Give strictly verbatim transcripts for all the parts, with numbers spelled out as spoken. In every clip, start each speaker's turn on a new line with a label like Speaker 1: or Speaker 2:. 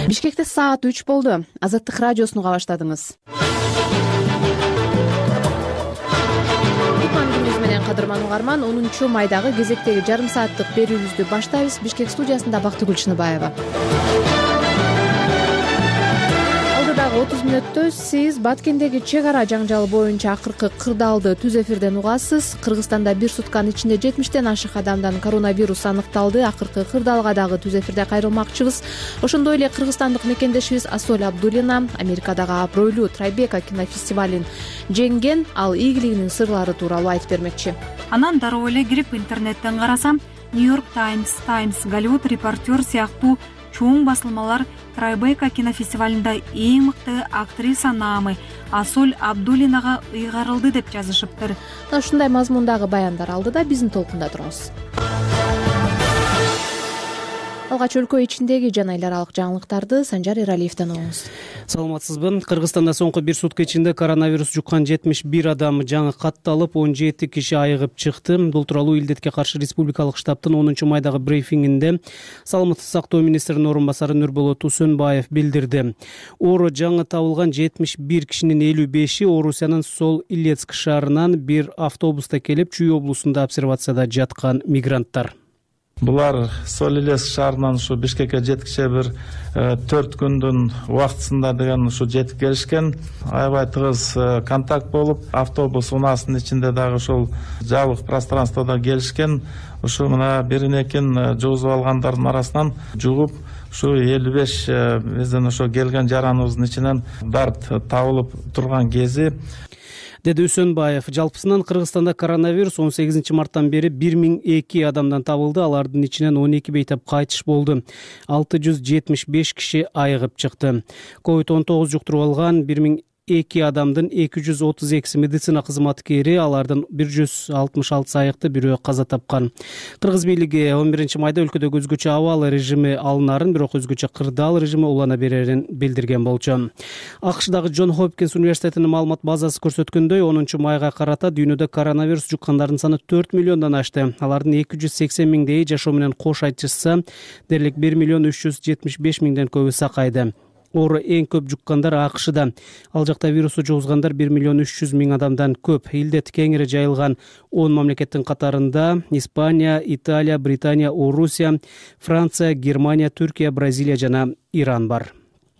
Speaker 1: Бишкекте саат үч болду. Азаттык радиосуну уга баштадыңыз. Кутмандыгыңыз менен кадырман угарман, онунчу майдагы кезектеги жарым сааттык берүүбүздү баштайбыз. Бишкек студиясында Бактыгүл Чыныбаева. Алдыдагы отуз мүнөттө сиз Баткендеги чек ара жаңжалы боюнча акыркы кырдаалды түз эфирден угасыз. Кыргызстанда бир сутканын ичинде жетимиштен ашык адамдан коронавирус аныкталды. Акыркы кырдаалга дагы түз эфирде кайрылмакчыбыз. Ошондой эле кыргызстандык мекендешибиз Асоль Абдуллина Америкадагы абройлуу Трайбека кинофестивалин жеңген, ал ийгилигинин сырлары тууралуу айтып бермекчи.
Speaker 2: Анан дароо эле кирип интернеттен карасам, Нью-Йорк Таймс, Таймс, Голливуд, Репортер сыяктуу чоң басылмалар Трайбека кинофестивалында эң мыкты актриса наамы Асоль Абдуллинага ыйгарылды деп жазышыптыр.
Speaker 1: Ушундай мазмундагы баяндар алдыда биздин толкунда туруңуз. Алгач өлкө ичиндеги жана эл аралык жаңылыктарды Санжар Эралиевден угуңуз.
Speaker 3: Саламатсызбы. Кыргызстанда соңку бир сутка ичинде коронавирус жуккан жетимиш бир адам жаңы катталып, он жети киши айыгып чыкты. Бул тууралуу илдетке каршы республикалык штабтын онунчу майдагы брифингинде Саламаттык сактоо министринин орун басары Нурболот Усөнбаев билдирди. Оору жаңы табылган жетимиш бир кишинин элүү беши Орусиянын Сол Илецк шаарынан бир автобуста келип, Чүй облусунда обсервацияда жаткан мигранттар.
Speaker 4: Булар Сол-Илецк шаарынан ушу Бишкекке жеткиче бир төрт күндүн убактысында деген ушу жетип келишкен. Аябай тыгыз контакт болуп, автобус унаасынын ичинде дагы ушул жабык пространствода келишкен. Ушу мына бирин экин жугузуп алгандардын арасынан жугуп, ушу элүү беш биздин ошо келген жараныбыздын ичинен дарт табылып турган кези.
Speaker 3: Деди Усөнбаев. Жалпысынан Кыргызстанда коронавирус он сегизинчи марттан бери бир миң эки адамдан табылды. Алардын ичинен он эки бейтап кайтыш болду. алты жүз жетимиш беш киши айыгып чыкты. ковид он тогуз жуктуруп алган бир миң эки адамдын эки жүз отуз экиси медицина кызматкери, алардын бир жүз алтымыш алтысы айыкты, бирөө каза тапкан. Кыргыз бийлиги он биринчи майда өлкөдө өзгөчө абал режими алынарын, бирок өзгөчө кырдаал режими улана берерин билдирген болчу. АКШдагы Джон Хопкинс университетинин маалымат базасы көрсөткөндөй, онунчу майга карата дүйнөдө коронавирус жуккандардын саны төрт миллиондон ашты. Алардын эки жүз сексен миңдейи жашоо менен кош айтышса, дерлик бир миллион үч жүз жетимиш беш миңден көбү сакайды. Оору эң көп жуккандар АКШда. Ал жакта вирусу жугузгандар бир миллион үч жүз миң адамдан көп. Илдет кеңири жайылган он мамлекеттин катарында Испания, Италия, Британия, Орусия, Франция, Германия, Түркия, Бразилия жана Иран бар.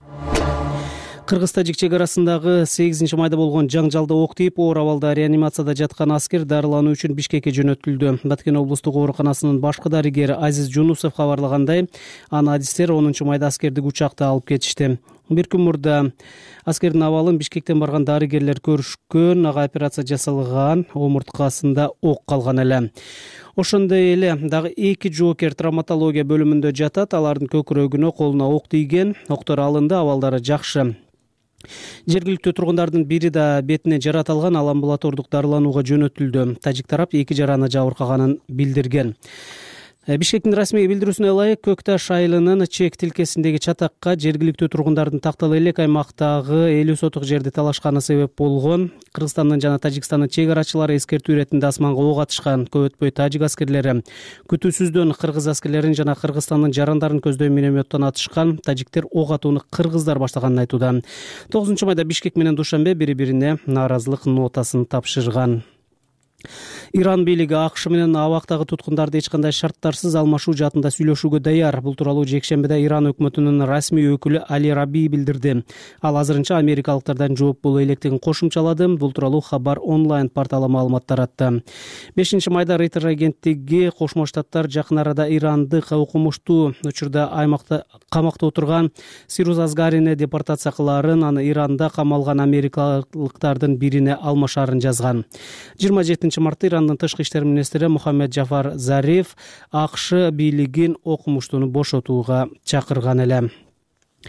Speaker 3: Кыргыз-тажик чек арасындагы сегизинчи майда болгон жаңжалда ок тийип, оор абалда реанимацияда жаткан аскер дарылануу үчүн Бишкекке жөнөтүлдү. Баткен облустук ооруканасынын башкы дарыгери Азиз Жунусов кабарлагандай, анын адистер онунчу майда аскерди учакта алып кетишти. Бир күн мурда аскердин абалын Бишкектен барган дарыгерлер көрүшкөн, ага операция жасалган, омурткасында ок калган эле. Ошондой эле дагы эки жоокер травматология бөлүмүндө жатат. Алардын көкүрөгүнө, колуна ок тийген, октор алынды, абалдары жакшы. Жергиликтүү тургундардын бири да бетине жарат алган, ал амбулатордук дарыланууга жөнөтүлдү. Тажик тарап эки жараны жабыркаганын билдирген. Бишкектин расмий билдирүүсүнө ылайык, Көк Таш айылынын чек тилкесиндеги чатакка жергиликтүү тургундардын Тактал элек аймактагы элүү соток жерди талашканы себеп болгон. Кыргызстандын жана Тажикстандын чек арачылары эскертүү иретинде асманга ок атышкан. Көп өтпөй тажик аскерлери күтүүсүздөн кыргыз аскерлерин жана Кыргызстандын жарандарын көздөй минометтон атышкан. Тажиктер ок атууну кыргыздар баштаганын айтууда. тогузунчу майда Бишкек менен Душанбе бири-бирине нааразылык нотасын тапшырган. Иран бийлиги АКШ менен абактагы туткундарды эч кандай шарттарсыз алмашуу жаатында сүйлөшүүгө даяр. Бул тууралуу жекшембиде Иран өкмөтүнүн расмий өкүлү Али Раби билдирди. Ал азырынча америкалыктардан жооп болуу электигин кошумчалады. Бул тууралуу Хабар онлайн порталы маалымат таратты. бешинчи майда Рейтер агенттиги Кошмо Штаттар жакын арада ирандык окумуштуу учурда аймакта камакта отурган Сируз Азгарине депортация кылаарын, аны Иранда камалган америкалыктардын бирине алмашаарын жазган. жыйырма жетинчи мартта Ирандын тышкы иштер министри Мухаммед Джафар Зариф АКШ бийлигин окумуштууну бошотууга чакырган эле.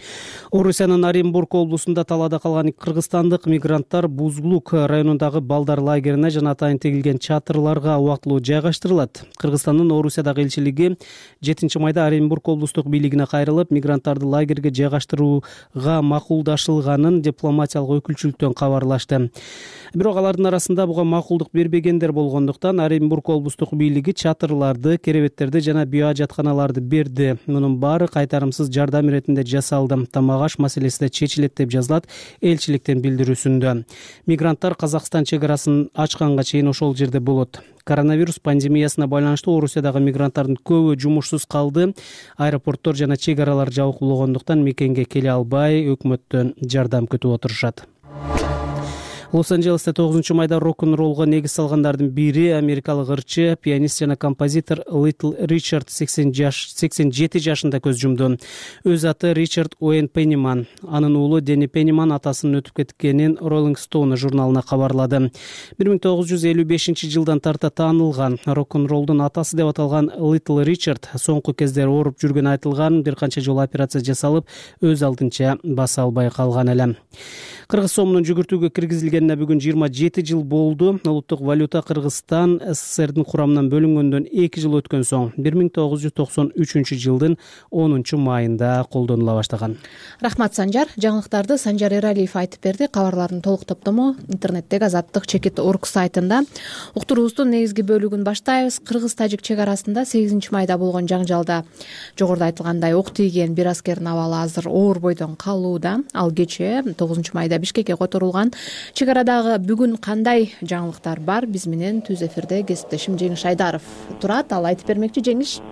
Speaker 3: Орусиянын Оренбург облусунда талаада калган кыргызстандык мигранттар Бузгулук районундагы балдар лагерине жана атайын тегилген чатырларга убактылуу жайгаштырылат. Кыргызстандын Орусиядагы элчилиги жетинчи майда Оренбург облустук бийлигине кайрылып, мигранттарды лагерге жайгаштырууга макулдашылганын дипломатиялык өкүлчүлүктөн кабарлашты. Бирок алардын арасында буга макулдук бербегендер болгондуктан Оренбург облустук бийлиги чатырларды, керебеттерди жана биоажатканаларды берди. Мунун баары кайтарымсыз жардам иретинде жасалды. Тамагаш маселеси да чечилет деп жазылат элчиликтин билдирүүсүндө. Мигранттар Казакстан чек арасын ачканга чейин ошол жерде болот. Коронавирус пандемиясына байланыштуу Орусиядагы мигранттардын көбү жумушсуз калды. Аэропорттор жана чек аралар жабык болгондуктан мекенге келе албай, өкмөттөн жардам күтүп отурушат. Лос-Анджелесте тогузунчу майда рок-н-роллго негиз салгандардын бири америкалык ырчы, пианист жана композитор Литл Ричард сексен жети жашында көз жумду. Өз аты Ричард Уэйн Пенниман. Анын уулу Дени Пенниман атасынын өтүп кеткенин Rolling Stone журналына кабарлады. бир миң тогуз жүз элүү бешинчи жылдан тарта таанылган рок-н-роллдун атасы деп аталган Литл Ричард соңку кездери ооруп жүргөнү айтылган, бир канча жолу операция жасалып, өз алдынча баса албай калган эле. Кыргыз сомунун жүгүртүүгө киргизилгенине бүгүн жыйырма жети жыл болду. Улуттук валюта Кыргызстан СССРдин курамынан бөлүнгөндөн эки жыл өткөн соң бир миң тогуз жүз токсон үчүнчү жылдын онунчу майында колдонула баштаган.
Speaker 1: Рахмат, Санжар. Жаңылыктарды Санжар Эралиев айтып берди. Кабарлардын толук топтому интернеттеги азаттык чекит орг сайтында. Уктуруубуздун негизги бөлүгүн баштайбыз. Кыргыз-тажик чек арасында сегизинчи майда болгон жаңжалда жогоруда айтылгандай ок тийген бир аскердин абалы азыр оор бойдон калууда. Ал кечээ тогузунчу майда Бишкекке которулган. Чек арадагы бүгүн кандай жаңылыктар бар? Биз менен түз эфирде кесиптешим Жеңиш Айдаров турат. Ал айтып бермекчи. Жеңиш.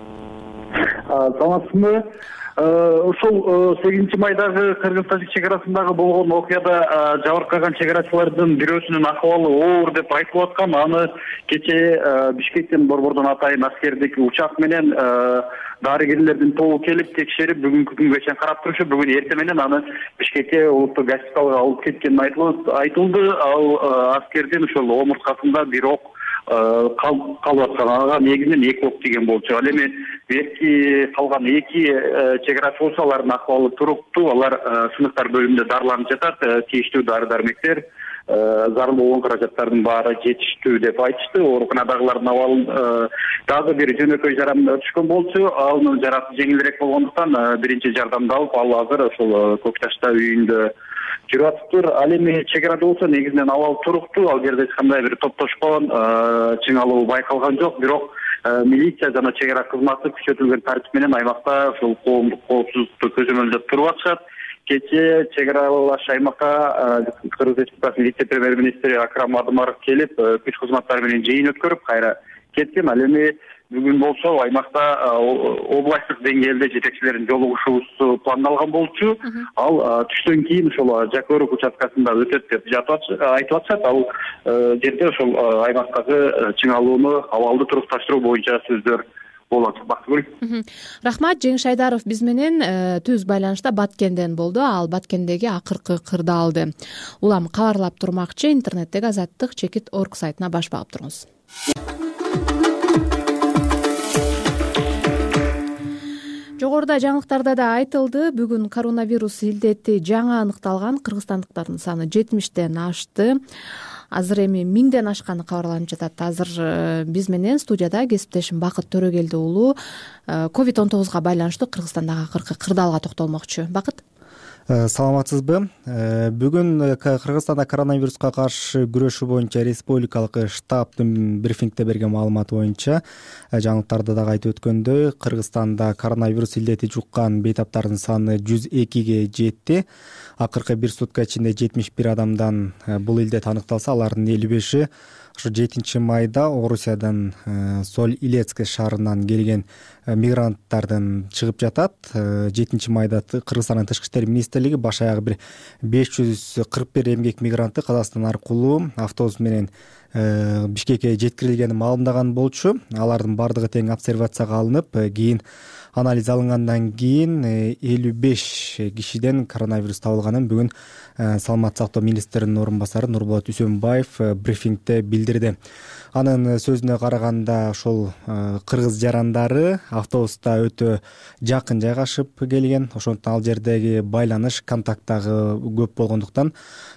Speaker 5: Саламатсызбы? Ушул сегизинчи майдагы Кыргыз-тажик чек арасындагы болгон окуяда жабыркаган чек арачылардын бирөөсүнүн акыбалы оор деп айтылып аткан. Аны кечээ Бишкектен борбордон атайын аскердик учак менен дарыгерлердин тобу келип текшерип, бүгүнкү күнгө чейин карап турушу, бүгүн эртең менен аны Бишкекке улуттук госпиталга алып кеткени айтылды. Ал аскердин ошол омурткасында бир ок калып аткан. Ага негизинен эки ок тийген болчу. Ал эми берки калган эки чек арачы болсо, алардын акыбалы туруктуу. Алар сыныктар бөлүмүндө дарыланып жатат. Тийиштүү дары дармектер, зарыл болгон каражаттардын баары жетиштүү деп айтышты. Ооруканадагылардын абалы дагы бир жөнөкөй жаран түшкөн болчу. Анын жарасы жеңилирээк болгондуктан биринчи жардамды алып, ал азыр ошол Көк Ташта үйүндө жүрүп атыптыр. Ал эми чек арада болсо негизинен абал туруктуу. Ал жерде эч кандай бир топтошкон, чыңалуу байкалган жок. Бирок милиция жана чек ара кызматы күчөтүлгөн тартип менен аймакта ошол коомдук коопсуздукту көзөмөлдөп туруп атышат. Кечээ чек аралаш аймакка Кыргыз Республикасынын вице-премьер-министри Акрам Адымаров келип, күч кызматтары менен жыйын өткөрүп, кайра кеткен. Ал эми бүгүн болсо аймакта областтык деңгээлде жетекчилердин жолугушуусу пландалган болчу. Ал түштөн кийин ошол Жакөрүк участкасында өтөт деп айтып атышат. Ал жерде ошол аймактагы чыңалууну, абалды турукташтыруу боюнча сөздөр болот. Бактыгүл.
Speaker 1: Рахмат. Жеңиш Айдаров биз менен түз байланышта Баткенден болду. Ал Баткендеги акыркы кырдаалды улам кабарлап турмакчы. Интернеттеги азаттык чекит орг сайтына баш багып туруңуз. Жогоруда жаңылыктарда да айтылды, бүгүн коронавирус илдети жаңы аныкталган кыргызстандыктардын саны жетимиштен ашты. Азыр эми миңден ашканы кабарланып жатат. Азыр биз менен студияда кесиптешим Бакыт Төрөгелди уулу ковид он тогузга байланыштуу Кыргызстандагы акыркы кырдаалга токтолмокчу. Бакыт.
Speaker 6: Саламатсызбы? Бүгүн Кыргызстанда коронавируска каршы күрөшүү боюнча республикалык штабтын брифингде берген маалыматы боюнча жаңылыктарда дагы айтып өткөндөй, Кыргызстанда коронавирус илдети жуккан бейтаптардын саны жүз экиге жетти. Акыркы бир сутка ичинде жетимиш бир адамдан бул илдет аныкталса, алардын элүү беши ушу жетинчи майда Орусиядан Соль Илецк шаарынан келген мигранттардын чыгып жатат. жетинчи майда Кыргызстандын тышкы иштер министрлиги баш аягы бир беш жүз кырк бир эмгек мигрантты Казакстан аркылуу автобус менен Бишкекке жеткирилгени маалымдаган болчу. Алардын бардыгы тең обсервацияга алынып, кийин анализ алынгандан кийин элүү беш кишиден коронавирус табылганын бүгүн Саламаттык сактоо министринин орун басары Нурболот Үсөнбаев брифингде билдирди. Анын сөзүнө караганда, ошол кыргыз жарандары автобуста өтө жакын жайгашып келген, ошондуктан ал жердеги байланыш, контакт дагы көп болгондуктан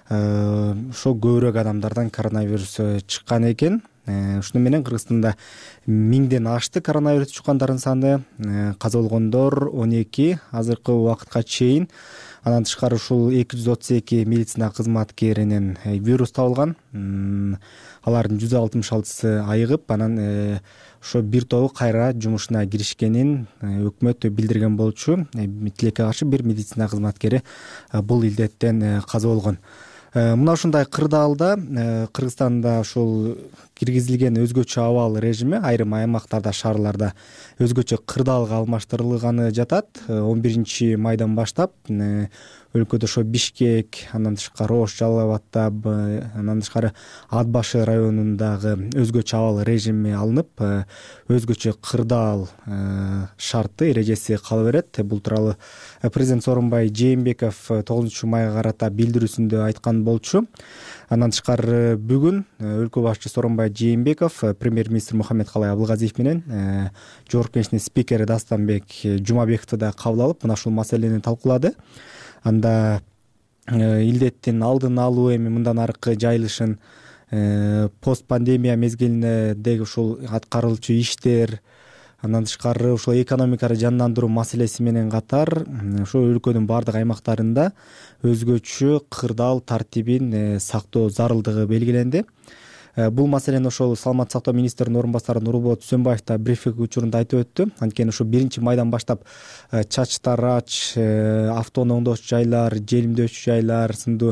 Speaker 6: ошо көбүрөөк адамдардан коронавирус чыккан экен. Ушуну менен Кыргызстанда миңден ашты коронавирус чуккандардын саны, каза болгондор он эки азыркы убакытка чейин. Андан тышкары ушул эки жүз отуз эки медицина кызматкеринен вирус табылган. Алардын жүз алтымыш алтысы айыгып, анан ошо бир тобу кайра жумушуна киришкенин өкмөт билдирген болчу. Тилекке каршы бир медицина кызматкери бул илдеттен каза болгон. Мына ушундай кырдаалда Кыргызстанда ушул киргизилген өзгөчө абал режими айрым аймактарда, шаарларда өзгөчө кырдаалга алмаштырылганы жатат. он биринчи майдан баштап өлкөдө ошо Бишкек, андан тышкары Ош, Жалал абадта, андан тышкары Ат башы районундагы өзгөчө абал режими алынып, өзгөчө кырдаал шарты, эрежеси кала берет. Бул тууралуу президент Сооронбай Жээнбеков тогузунчу майга карата билдирүүсүндө айткан болчу. Андан тышкары бүгүн өлкө башчысы Сооронбай Жээнбеков премьер-министр Мухаммедкалай Абылгазиев менен Жогорку Кеңештин спикери Дастанбек Жумабековду да кабыл алып, мына ушул маселени талкуулады. Анда илдеттин алдын алуу, эми мындан аркы жайылышын, пост пандемия мезгилиндеги ушул аткарылчу иштер, андан тышкары ушул экономиканы жандандыруу маселеси менен катар ошол өлкөнүн баардык аймактарында өзгөчө кырдаал тартибин сактоо зарылдыгы белгиленди. Бул маселени ошол саламаттык сактоо министринин орун басары Нурболот Түсөнбаев да брифинг учурунда айтып өттү. Анткени ошо биринчи майдан баштап чач тарач, автоону оңдоочу жайлар, желимдөөчү жайлар сындуу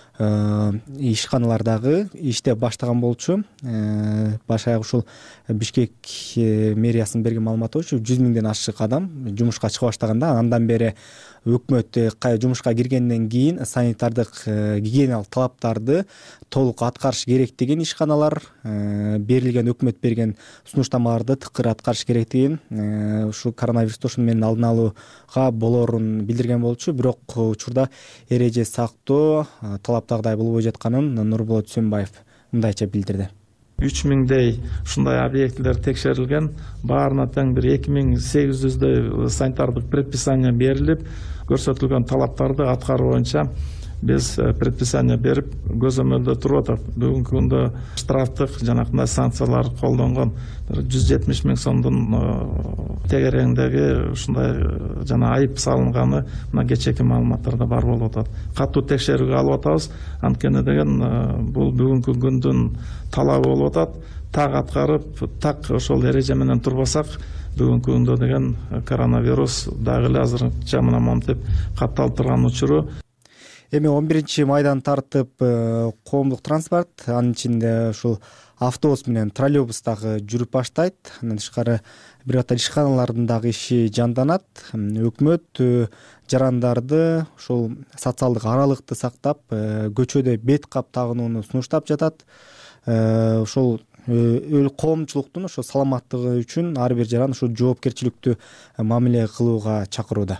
Speaker 6: ишканалар дагы иштеп баштаган болчу. Баш аяк ушул Бишкек мэриясынын берген маалыматы боюнча жүз миңден ашык адам жумушка чыга баштаганда, андан бери өкмөт жумушка киргенден кийин санитардык гигиеналык талаптарды толук аткарыш керек деген ишканалар берилген, өкмөт берген сунуштамаларды тыкыр аткарыш керектигин, ушу коронавирусту ошону менен алдын алууга болоорун билдирген болчу. Бирок учурда эреже сактоо талаптагыдай болбой жатканын Нурболот Түсөнбаев мындайча билдирди.
Speaker 4: үч миңдей ушундай объектилер текшерилген, баарына тең бир эки миң сегиз жүздөй санитардык предписание берилип, көрсөтүлгөн талаптарды аткаруу боюнча биз предписание берип көзөмөлдө туруп атат. Бүгүнкү күндө штрафтык жанакындай санкциялар колдонгон жүз жетимиш миң сомдун тегерегиндеги ушундай жана айып салынганы мына кечээки маалыматтарда бар болуп атат. Катуу текшерүүгө алып атабыз, анткени деген бул бүгүнкү күндүн талабы болуп атат. Так аткарып, так ошол эреже менен турбасак, бүгүнкү күндө деген коронавирус дагы эле азырынча мына монтип катталып турган учуру.
Speaker 6: Эми он биринчи майдан тартып коомдук транспорт, анын ичинде ушул автобус менен троллейбус дагы жүрүп баштайт. Андан тышкары бир катар ишканалардын дагы иши жанданат. Өкмөт жарандарды ушул социалдык аралыкты сактап, көчөдө бет кап тагынууну сунуштап жатат. Ошол өл коомчулуктун ошо саламаттыгы үчүн ар бир жаран ушул жоопкерчиликтүү мамиле кылууга чакырууда.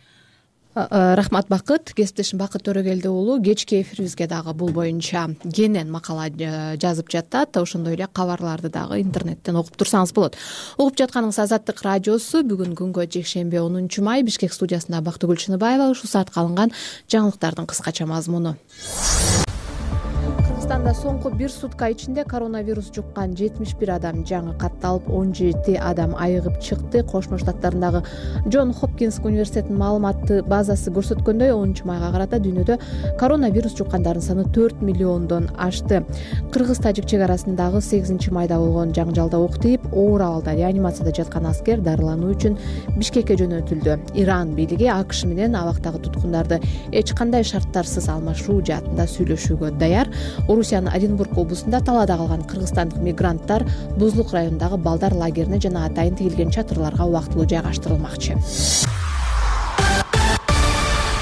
Speaker 1: Рахмат Бакыт, кесиптешим Бакыт Төрөгелди уулу кечки эфирибизге дагы бул боюнча кенен макала жазып жатат. Ошондой эле кабарларды дагы интернеттен окуп турсаңыз болот. Угуп жатканыңыз Азаттык радиосу. Бүгүн күнгө жекшемби онунчу май, Бишкек студиясында Бактыгүл Чыныбаева. Ушул саатка алынган жаңылыктардын кыскача мазмуну. Кыргызстанда соңку бир сутка ичинде коронавирус жуккан жетимиш бир адам жаңы катталып, он жети адам айыгып чыкты. Кошмо Штаттарындагы Джон Хопкинс университетинин маалыматы базасы көрсөткөндөй, онунчу майга карата дүйнөдө коронавирус жуккандардын саны төрт миллиондон ашты. Кыргыз-Тажик чек арасындагы сегизинчи майда болгон жаңжалда ок тийип, оор абалда реанимацияда жаткан аскер дарылануу үчүн Бишкекке жөнөтүлдү. Иран бийлиги АКШ менен абактагы туткундарды эч кандай шарттарсыз алмашуу жаатында сүйлөшүүгө даяр. Орусиянын Оренбург облусунда талаада калган кыргызстандык мигранттар Бузлук районундагы балдар лагерине жана атайын тигилген чатырларга убактылуу жайгаштырылмакчы.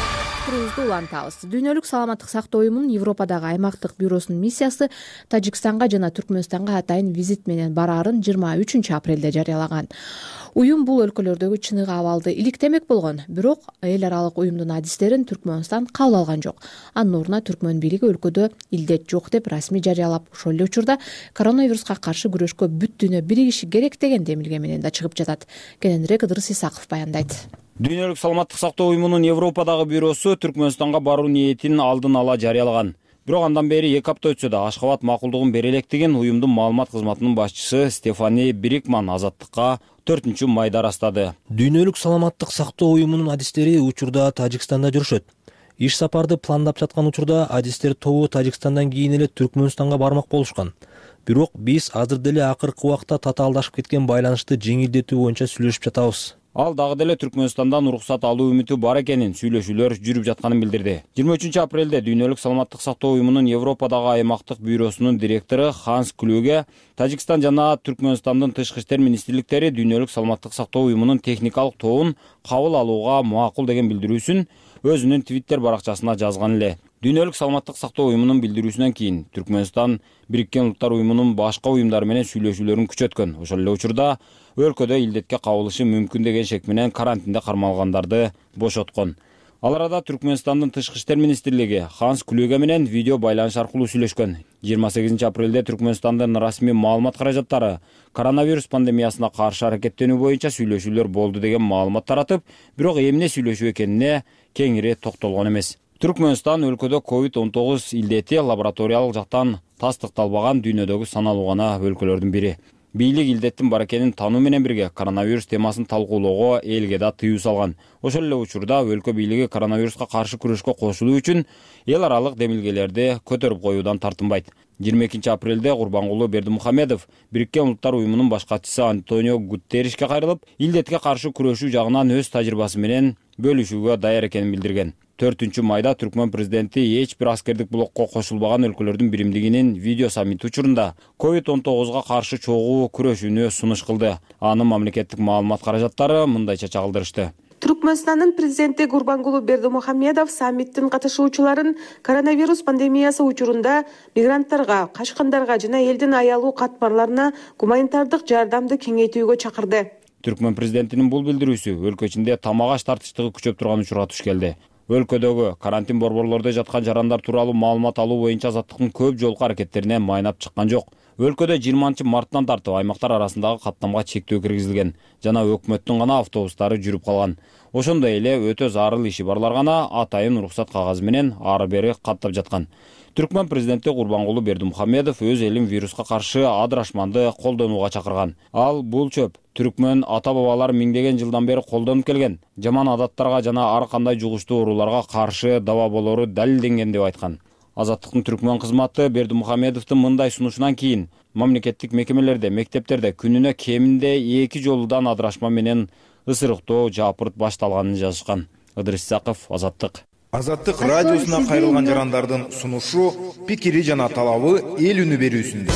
Speaker 1: уктуруубузду улантабыз. Дүйнөлүк саламаттык сактоо уюмунун Европадагы аймактык бюросунун миссиясы Тажикстанга жана Түркмөнстанга атайын визит менен бараарын жыйырма үчүнчү апрелде жарыялаган. Уюм бул өлкөлөрдөгү чыныгы абалды иликтемек болгон, бирок эл аралык уюмдун адистерин Түркмөнстан кабыл алган жок. Анын ордуна Түркмөн бийлиги өлкөдө илдет жок деп расмий жарыялап, ошол эле учурда коронавируска каршы күрөшкө бүт дүйнө биригиши керек деген демилге менен да чыгып жатат. Кененирээк Ыдырыс Исаков баяндайт.
Speaker 7: Дүйнөлүк саламаттык сактоо уюмунун Европадагы бюросу Түркмөнстанга баруу ниетин алдын ала жарыялаган. Бирок андан бери эки апта өтсө да Ашхабад макулдугун бере электигин уюмдун маалымат кызматынын башчысы Стефани Брикман Азаттыкка төртүнчү майда ырастады.
Speaker 8: Дүйнөлүк саламаттык сактоо уюмунун адистери учурда Тажикстанда жүрүшөт. Иш сапарды пландап жаткан учурда адистер тобу Тажикстандан кийин эле Түркмөнстанга бармак болушкан. Бирок биз азыр деле акыркы убакта татаалдашып кеткен байланышты жеңилдетүү боюнча сүйлөшүп жатабыз.
Speaker 7: Ал дагы деле Түркмөнстандан уруксат алуу үмүтү бар экенин, сүйлөшүүлөр жүрүп жатканын билдирди. жыйырма үчүнчү апрелде Дүйнөлүк саламаттык сактоо уюмунун Европадагы аймактык бюросунун директору Ханс Клюге Тажикстан жана Түркмөнстандын тышкы иштер министрликтери Дүйнөлүк саламаттык сактоо уюмунун техникалык тобун кабыл алууга макул деген билдирүүсүн өзүнүн Twitter баракчасына жазган эле. Дүйнөлүк саламаттык сактоо уюмунун билдирүүсүнөн кийин Түркмөнстан Бириккен Улуттар уюмунун башка уюмдары менен сүйлөшүүлөрүн күчөткөн. Ошол эле учурда өлкөдө илдетке кабылышы мүмкүн деген шек менен карантинде кармалгандарды бошоткон. Ал арада Түркмөнстандын тышкы иштер министрлиги Ханс Клюге менен видео байланыш аркылуу сүйлөшкөн. жыйырма сегизинчи апрелде Түркмөнстандын расмий маалымат каражаттары коронавирус пандемиясына каршы аракеттенүү боюнча сүйлөшүүлөр болду деген маалымат таратып, бирок эмне сүйлөшүү экенине кеңири токтолгон эмес. Түркмөнстан өлкөдө ковид он тогуз илдети лабораториялык жактан тастыкталбаган дүйнөдөгү саналуу гана өлкөлөрдүн бири. Бийлик илдеттин бар экенин таануу менен бирге коронавирус темасын талкуулоого элге да тыюу салган. Ошол эле учурда өлкө бийлиги коронавируска каршы күрөшкө кошулуу үчүн эл аралык демилгелерди көтөрүп коюудан тартынбайт. жыйырма экинчи апрелде Курбангулу Бердимухамедов Бириккен Улуттар уюмунун баш катчысы Антонио Гутерришке кайрылып, илдетке каршы күрөшүү жагынан өз тажрыйбасы менен бөлүшүүгө даяр экенин билдирген. төртүнчү майда Түркмөн президенти эч бир аскердик блокко кошулбаган өлкөлөрдүн биримдигинин видео саммити учурунда ковид он тогузга каршы чогуу күрөшүүнү сунуш кылды. Анын мамлекеттик маалымат каражаттары мындайча чагылдырышты.
Speaker 9: Түркмөнстандын президенти Гурбангулу Бердимухамедов саммиттин катышуучуларын коронавирус пандемиясы учурунда мигранттарга, качкандарга жана элдин аялуу катмарларына гуманитардык жардамды кеңейтүүгө чакырды.
Speaker 7: Түркмөн президентинин бул билдирүүсү өлкө ичинде тамак-аш тартыштыгы күчөп турган учурга туш келди. Өлкөдөгү карантин борборлордо жаткан жарандар тууралуу маалымат алуу боюнча Азаттыктын көп жолку аракеттерине майнап чыккан жок. Өлкөдө жыйырманчы марттан тартып аймактар арасындагы каттамга чектөө киргизилген жана өкмөттүн гана автобустары жүрүп калган. Ошондой эле өтө зарыл иши барлар гана атайын уруксат кагазы менен ары бери каттап жаткан. Түркмөн президенти Курбангулу Бердимухамедов өз элин вируска каршы адырашманды колдонууга чакырган. Ал бул чөп түркмөн ата-бабалар миңдеген жылдан бери колдонуп келген жаман адаттарга жана ар кандай жугуштуу ооруларга каршы даба болору далилденген деп айткан. Азаттыктын түркмөн кызматы Бердимухамедовдун мындай сунушунан кийин мамлекеттик мекемелерде, мектептерде күнүнө кеминде эки жолудан адырашма менен ысырыктоо жапырт башталганын жазышкан. Ыдырыс Исаков, Азаттык.
Speaker 10: Азаттык радиосуна кайрылган жарандардын сунушу, пикири жана талабы эл үнү берүүсүндө.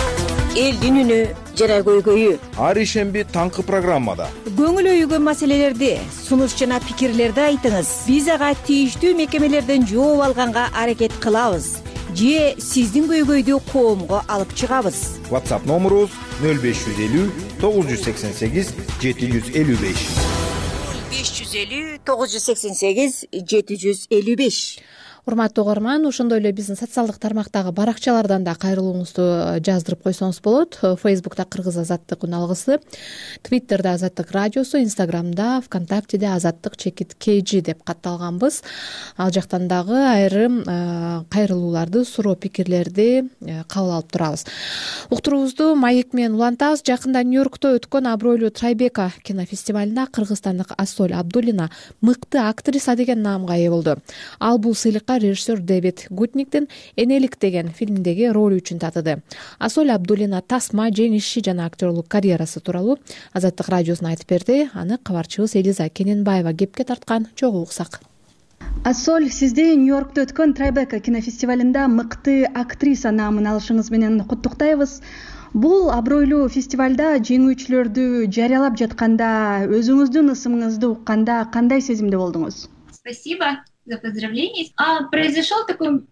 Speaker 11: Элдин үнү жара көйгөйү.
Speaker 10: Ар ишемби таңкы программада
Speaker 11: Көңүл өйгөн маселелерди, сунуш жана пикирлерди айтыңыз. Биз ага тийиштүү мекемелерден жооп алганга аракет кылабыз. Же сиздин көйгөйдү коомго алып чыгабыз.
Speaker 10: WhatsApp номерубуз нөл беш жүз элүү тогуз жүз сексен сегиз жети жүз элүү беш.
Speaker 11: беш жүз элүү тогуз жүз сексен сегиз жети жүз элүү беш.
Speaker 1: Урматтуу угарман, ошондой эле биздин социалдык тармактагы баракчалардан да кайрылууңузду жаздырып койсоңуз болот. Фейсбукта Кыргыз Азаттык үн алгысы, Твиттерде Азаттык радиосу, Инстаграмда, ВКонтактеде Азаттык чекит kg деп катталганбыз. Ал жактан дагы айрым кайрылууларды, суроо пикирлерди кабыл алып турабыз. Уктуруубузду маек менен улантабыз. Жакында Нью-Йоркто өткөн абройлуу Трайбека кинофестивалында кыргызстандык Ассоль Абдуллина мыкты актриса деген наамга ээ болду. Ал бул сыйлыкка режиссер Дэвид Гутниктин «Энелик» деген фильминдеги ролу үчүн татыды. Ассоль Абдуллина тасма, жеңиши жана актерлук карьерасы тууралуу Азаттык радиосуна айтып берди. Аны кабарчыбыз Элиза Кененбаева кепке тарткан. Чогуу уксак.
Speaker 12: Ассоль, сизди Нью-Йоркто өткөн Трайбека кинофестивалында мыкты актриса наамын алышыңыз менен куттуктайбыз. Бул абройлуу фестивалда жеңүүчүлөрдү жарыялап жатканда өзүңүздүн ысымыңызды укканда кандай сезимде болдуңуз?
Speaker 13: Спасибо. за поздравление. А произошел такой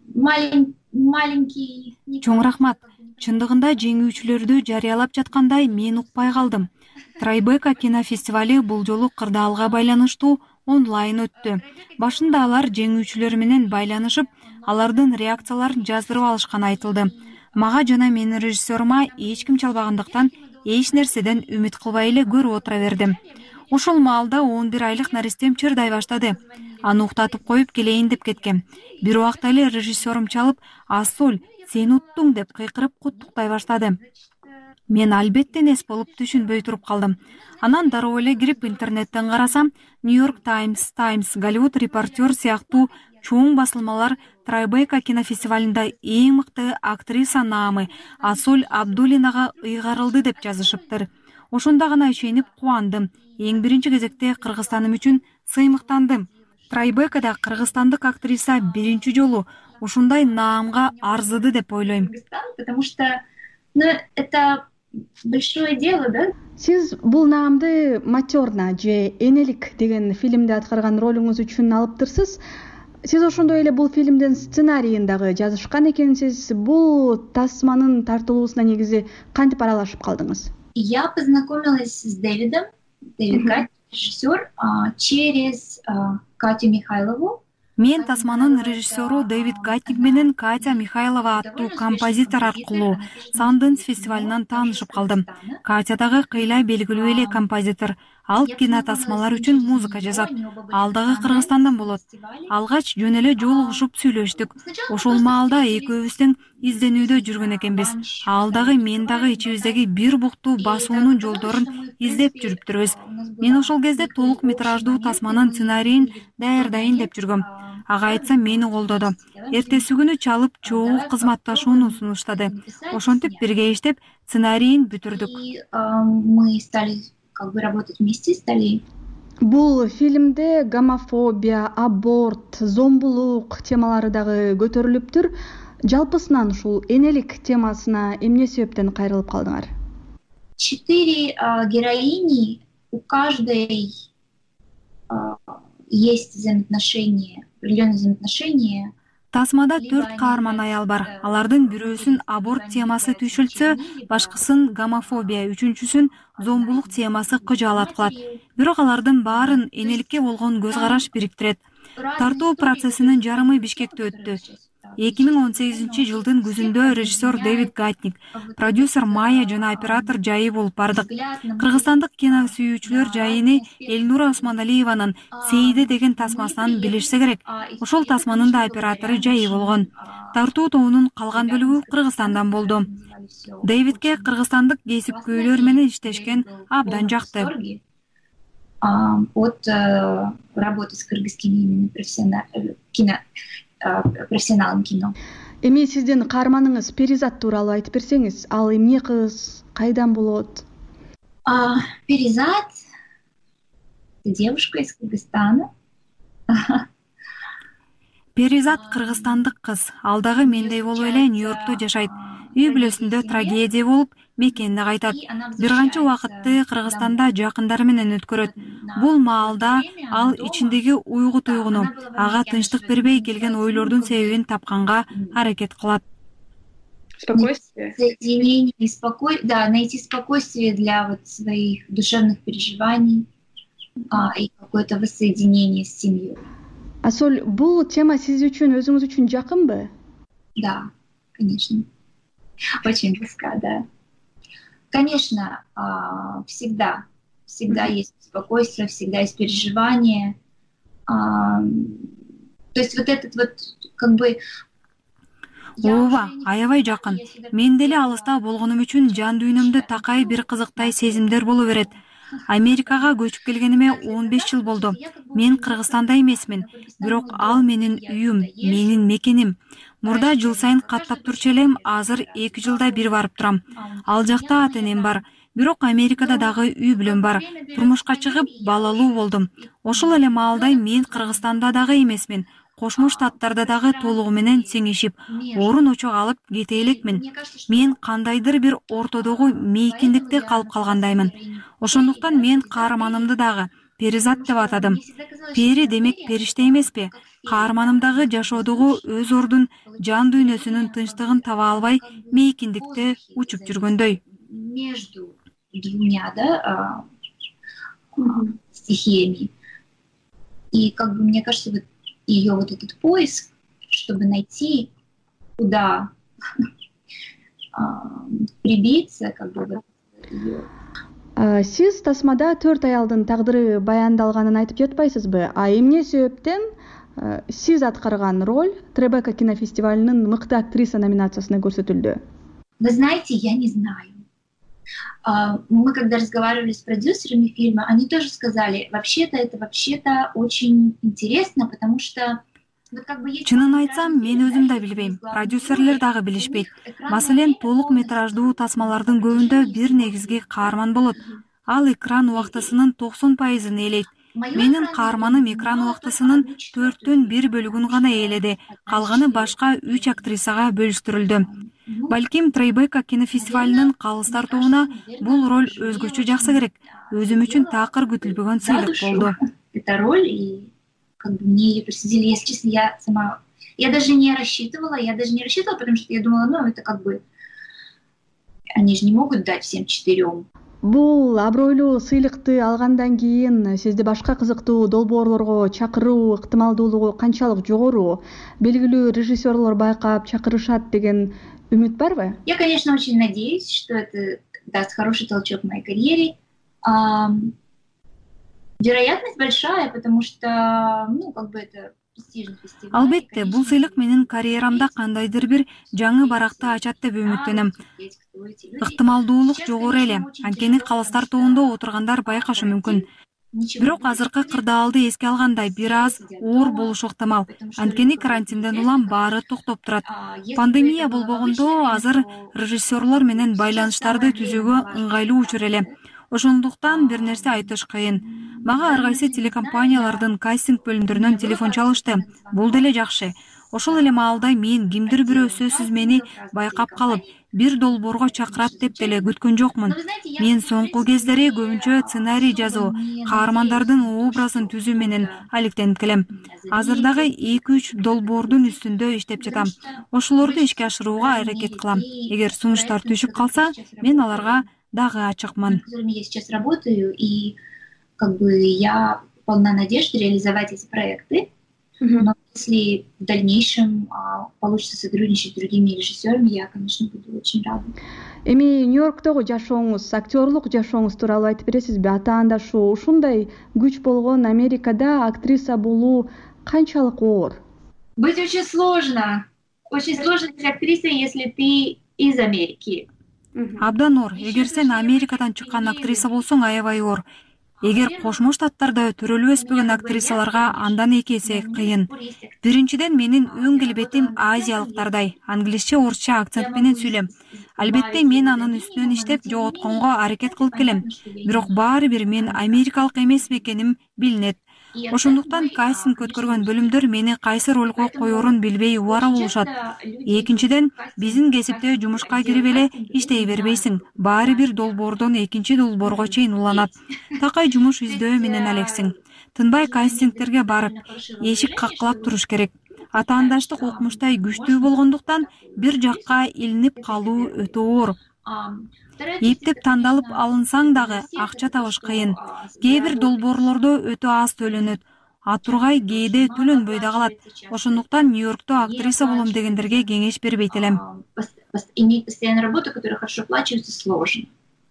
Speaker 13: маленький...
Speaker 2: Чоң рахмат. Чындыгында жеңүүчүлөрдү жарыялап жаткандай мен укпай калдым. Трайбека кинофестивали бул жолу кырдаалга байланыштуу онлайн өттү. Башында алар жеңүүчүлөр менен байланышып, алардын реакцияларын жаздырып алышканы айтылды. Мага жана менин режиссерума эч ким чалбагандыктан эч нерседен үмүт кылбай эле көрүп отура бердим. Ошол маалда он бир айлык наристем чырдай баштады. Аны уктатып коюп келейин деп кеткем. Бир убакта эле режиссерум чалып, Асоль, сен уттуң деп кыйкырып куттуктай баштады. Мен албетте нес болуп түшүнбөй туруп калдым. Анан дароо эле кирип интернеттен карасам, Нью-Йорк Таймс, Таймс, Голливуд репортер сыяктуу чоң басылмалар Трайбека кинофестивалында эң мыкты актриса наамы Асоль Абдуллинага ыйгарылды деп жазышыптыр. Ошондо гана ишенип кубандым. Эң биринчи кезекте Кыргызстаным үчүн сыймыктандым. Трайбекада кыргызстандык актриса биринчи жолу ушундай наамга арзыды деп ойлойм.
Speaker 13: Потому что, ну, это большое дело, да?
Speaker 12: Сиз бул наамды Матерна же Энелик деген фильмде аткарган ролуңуз үчүн алыптырсыз. Сиз ошондой эле бул фильмдин сценарийин дагы жазышкан экенсиз. Бул тасманын тартылуусуна негизи кантип аралашып калдыңыз?
Speaker 13: Я познакомилась с Дэвидом, Дэвид Гатник, режиссер, через Катю Михайлову.
Speaker 2: Мен тасманын режиссеру Дэвид Гатник менен Катя Михайлова аттуу композитор аркылуу Санденс фестивалынан таанышып калдым. Катя дагы кыйла белгилүү эле композитор. Ал кинотасмалар үчүн музыка жазат. Ал дагы Кыргызстандан болот. Алгач жөн эле жолугушуп сүйлөштүк. Ошол маалда экөөбүз тең изденүүдө жүргөн экенбиз. Ал дагы мен дагы ичибиздеги бир буктуу басуунун жолдорун издеп жүрүптүрбүз. Мен ошол кезде толук метраждуу тасманын сценарийин даярдайын деп жүргөм. Ага айтсам мени колдоду. Эртеси күнү чалып чогуу кызматташууну сунуштады. Ошентип бирге иштеп сценарийин бүтүрдүк.
Speaker 13: Мы стали как бы работать вместе, стали.
Speaker 12: Бул фильмде гомофобия, аборт, зомбулук темалары дагы көтөрүлүптүр. Жалпысынан ушул энелик темасына эмне себептен кайрылып калдыңар?
Speaker 13: Четыре героини, у каждой есть взаимоотношения, определенные взаимоотношения.
Speaker 2: Тасмада төрт каарман аял бар. Алардын бирөөсүн аборт темасы түйшүлсө, башкысын гомофобия, үчүнчүсүн зомбулук темасы кыжаалат кылат. Бирок алардын баарын энеликке болгон көз караш бириктирет. Тартуу процессинин жарымы Бишкекте өттү. эки миң он сегизинчи жылдын күзүндө режиссер Дэвид Гатник, продюсер Майя жана оператор жайы болуп бардык. Кыргызстандык кино сүйүүчүлөр жайыны Элнура Осмоналиеванын Сейиде деген тасмасынан билишсе керек. Ошол тасманын да оператору жайы болгон. Тартуу тобунун калган бөлүгү Кыргызстандан болду. Дэвидке кыргызстандык кесипкөйлөр менен иштешкен абдан жакты.
Speaker 13: От работы с кыргызскими кино профессионалым кино.
Speaker 12: Эми сиздин каарманыңыз Перизат тууралуу айтып берсеңиз, ал эмне кыз, кайдан болот?
Speaker 13: Перизат — девушка из Кыргызстана.
Speaker 2: Перизат кыргызстандык кыз. Ал дагы мендей болуп эле Нью-Йоркто жашайт. Үй бүлөсүндө трагедия болуп, мекенине кайтат. Бир канча убакытты Кыргызстанда жакындары менен өткөрөт. Бул маалда ал ичиндеги уйгу туйгуну, ага тынчтык бербей келген ойлордун себебин тапканга аракет кылат.
Speaker 13: Спокойствие. Соединение, спокой... да, найти спокойствие для вот своих душевных переживаний а, и какое-то воссоединение с семьей.
Speaker 12: Асоль, бул тема сиз үчүн, өзүңүз үчүн жакынбы?
Speaker 13: Да, конечно. Очень близка, да. Конечно, всегда, всегда есть спокойствие, всегда есть переживания. То есть вот этот вот, как бы...
Speaker 2: Ооба, аябай жакын. Мен деле алыста болгонум үчүн жан дүйнөмдө такай бир кызыктай сезимдер боло берет. Америкага көчүп келгениме он беш жыл болду. Мен Кыргызстанда эмесмин, бирок ал менин үйүм, менин мекеним. Мурда жыл сайын каттап турчу элем, азыр эки жылда бир барып турам. Ал жакта ата-энем бар. Бирок Америкада дагы үй бүлөм бар. Турмушка чыгып, балалуу болдум. Ошол эле маалда мен Кыргызстанда дагы эмесмин. Кошмо Штаттарда дагы толугу менен теңишип, орун очок алып кете элекмин. Мен кандайдыр бир ортодогу мейкиндикте калып калгандаймын. Ошондуктан мен каарманымды дагы, перизат деп атадым. Пери демек периште эмеспи? Каарманымдагы жашоодогу өз ордун, жан дүйнөсүнүн тынчтыгын таба албай, мейкиндикте учуп жүргөндөй.
Speaker 13: Между двумя, да, стихиями. И как бы мне кажется, вот ее вот этот поиск, чтобы найти, куда прибиться, как бы вот ее.
Speaker 12: Сиз тасмада төрт аялдын тагдыры баяндалганын айтып жатпайсызбы? А эмне себептен сиз аткарган роль Трайбека кинофестивалынын мыкты актриса номинациясына көрсөтүлдү?
Speaker 13: Вы знаете, я не знаю. Мы когда разговаривали с продюсерами фильма, они тоже сказали, вообще-то это вообще-то очень интересно, потому что
Speaker 2: чынын айтсам, мен өзүм да билбейм, продюсерлер дагы билишпейт. Маселен, толук метраждуу тасмалардын көбүндө бир негизги каарман болот. Ал экран убактысынын токсон пайызын ээлейт. Менин каарманым экран убактысынын төрттөн бир бөлүгүн гана ээледи. Калганы башка үч актрисага бөлүштүрүлдү. Балким Трайбека кинофестивалынын калыс тартууна бул роль өзгөчө жаксы керек. Өзүм үчүн такыр күтүлбөгөн сыйлык болду.
Speaker 13: Это роль, и как бы мне ее присудили, если честно, я сама, я даже не рассчитывала, я даже не рассчитывала, потому что я думала, ну, это как бы, они же не могут дать всем четырем.
Speaker 12: Бул абройлуу сыйлыкты алгандан кийин сизди башка кызыктуу долбоорлорго чакыруу ыктымалдуулугу канчалык жогору? Белгилүү режиссерлор байкап чакырышат деген үмүт барбы?
Speaker 13: Я, конечно, очень надеюсь, что это даст хороший толчок в моей карьере. А, вероятность большая, потому что, ну, как бы это престижный фестиваль.
Speaker 2: Албетте, бул сыйлык менин карьерамда кандайдыр бир жаңы баракты ачат деп үмүттөнөм. Ыктымалдуулук жогору эле, анткени калыс тартуунда отургандар байкашы мүмкүн. Бирок азыркы кырдаалды эске алганда бир аз оор болушу ыктымал. Анткени карантинден улам баары токтоп турат. Пандемия болбогондо азыр режиссерлор менен байланыштарды түзүүгө ыңгайлуу учур эле. Ошондуктан бир нерсе айтыш кыйын. Мага ар кайсы телекомпаниялардын кастинг бөлүмдөрүнөн телефон чалышты. Бул деле жакшы. Ошол эле маалда мен кимдир бирөө сөзсүз мени байкап калып, бир долбоорго чакырат деп деле күткөн жокмун. Мен соңку кездери көбүнчө сценарий жазуу, каармандардын образын түзүү менен алектенип келем. Азыр дагы эки үч долбоордун үстүндө иштеп жатам. Ошолорду ишке ашырууга аракет кылам. Эгер сунуштар түшүп калса, мен аларга дагы ачыкмын.
Speaker 13: Я сейчас работаю, и как бы я полна надежды реализовать эти проекты. Но если в дальнейшем а, получится сотрудничать с другими режиссерами, я, конечно, буду очень рада.
Speaker 12: Эми Нью-Йорктогу жашооңуз, актерлук жашооңуз тууралуу айтып бересизби? Ата-андашуу ушундай күч болгон Америкада актриса болуу канчалык оор?
Speaker 13: Быть очень сложно. Очень сложно быть актрисой, если ты из Америки.
Speaker 2: Абдан оор. Эгер сен Америкадан чыккан актриса болсоң, аябай оор. Эгер Кошмо Штаттарда төрөлүп өспөгөн актрисаларга андан эки эсе кыйын. Биринчиден, менин өң келбетим азиялыктардай, англисче, орусча акцент менен сүйлөм. Албетте, мен анын үстүнөн иштеп жоготконго аракет кылып келем. Бирок баары бир мен америкалык эмес экеним билинет. Ошондуктан кастинг өткөргөн бөлүмдөр мени кайсы ролго коерун билбей убара болушат. Экинчиден, биздин кесипте жумушка кирип эле иштей бербейсиң. Баары бир долбоордон экинчи долбоорго чейин уланат. Такай жумуш издөө менен алексиң. Тынбай кастингтерге барып, эшик каккылап туруш керек. Ата-андаштык укмуштай күчтүү болгондуктан бир жакка илинип калуу өтө оор. Эптеп тандалып алынсаң дагы акча табыш кыйын. Кээ бир долбоорлордо өтө аз төлөнөт. А тургай кээде төлөнбөй да калат. Ошондуктан Нью-Йоркто актриса болом дегендерге кеңеш бербейт элем.
Speaker 13: Иметь постоянную работу, которая хорошо оплачивается, сложно.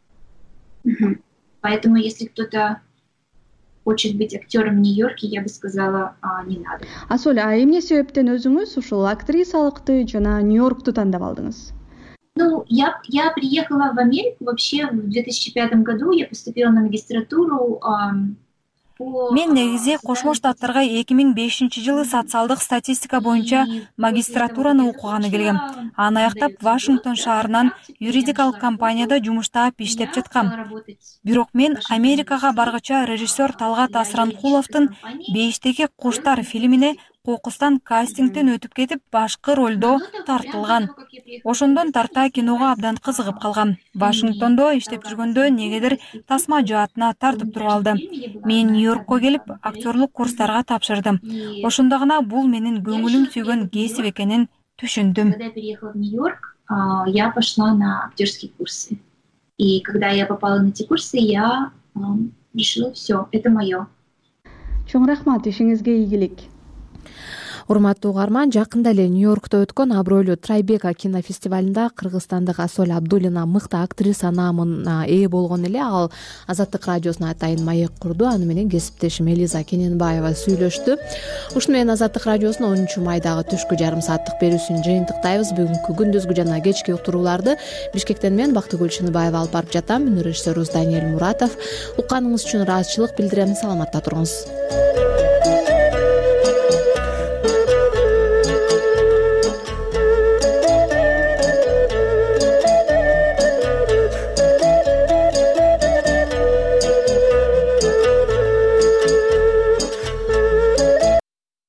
Speaker 13: Поэтому, если кто-то хочет быть актером в Нью-Йорке, я бы сказала, а, не надо.
Speaker 12: Асоль, а эмне себептен өзүңүз ушул актрисалыкты жана Нью-Йоркту тандап алдыңыз?
Speaker 13: Ну, я, я приехала в Америку вообще в две тысячи пятом году, я поступила на магистратуру эм, по...
Speaker 2: Мен негизи Кошмо Штаттарга эки миң бешинчи жылы социалдык статистика боюнча магистратураны окуганы келгем. Аны аяктап Вашингтон шаарынан юридикалык компанияда жумуштап иштеп жаткам. Бирок мен Америкага баргыча режиссер Талгат Асранкуловдун «Бейиштеги куштар» фильмине кокустан кастингден өтүп кетип башкы ролдо тартылган. Ошондон тарта киного абдан кызыгып калгам. Вашингтондо иштеп жүргөндө негедир тасма жаатына тартып туруп алды. Мен Нью-Йоркко келип актерлук курстарга тапшырдым. Ошондо гана бул менин көңүлүм сүйгөн кесип экенин түшүндүм.
Speaker 13: Когда я переехала в Нью-Йорк, я пошла на актерские курсы. И когда я попала на эти курсы, я решила, все, это мое.
Speaker 12: Чоң рахмат, ишиңизге ийгилик.
Speaker 1: Урматтуу угарман, жакында эле Нью-Йоркто өткөн абройлуу Трайбека кинофестивалында кыргызстандык Асоль Абдуллина мыкты актриса наамына ээ болгон эле. Ал Азаттык радиосуна атайын маек курду. Аны менен кесиптешим Элиза Кененбаева сүйлөштү. Ушуну менен Азаттык радиосунун онунчу майдагы түшкү жарым сааттык берүүсүн жыйынтыктайбыз. Бүгүнкү күндүзгү жана кечки уктурууларды Бишкектен мен Бактыгүл Чыныбаева алып барып жатам. Мүнөр режиссерубуз Даниэль Муратов. Укканыңыз үчүн ыраазычылык билдирем. Саламатта туруңуз.